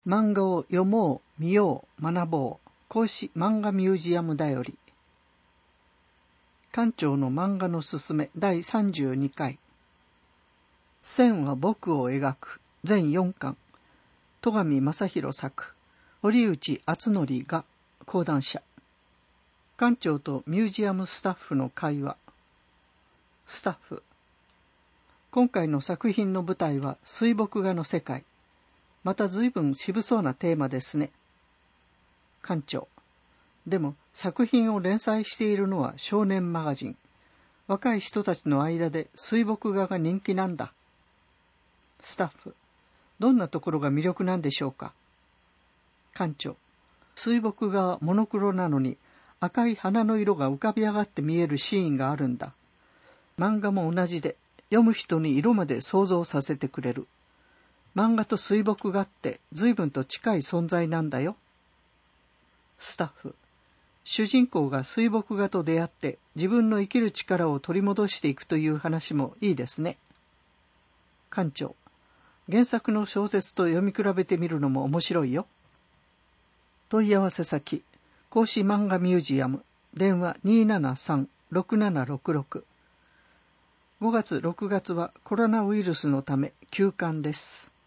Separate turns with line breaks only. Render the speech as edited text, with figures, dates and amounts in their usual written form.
漫画を読もう、見よう、学ぼう。孔子漫画ミュージアムだより。館長の漫画のすすめ第32回。線は僕を描く全4巻。戸上正宏作。堀内敦則が講談社。館長とミュージアムスタッフの会話。スタッフ。今回の作品の舞台は水墨画の世界。また随分渋そうなテーマですね。館長。でも作品を連載しているのは少年マガジン。若い人たちの間で水墨画が人気なんだ。スタッフ。どんなところが魅力なんでしょうか。館長。水墨画はモノクロなのに赤い花の色が浮かび上がって見えるシーンがあるんだ。漫画も同じで読む人に色まで想像させてくれる。漫画と水墨画って随分と近い存在なんだよ。スタッフ。主人公が水墨画と出会って自分の生きる力を取り戻していくという話もいいですね。館長。原作の小説と読み比べてみるのも面白いよ。問い合わせ先、孔子漫画ミュージアム、電話 273-6766。5月6月はコロナウイルスのため休館です。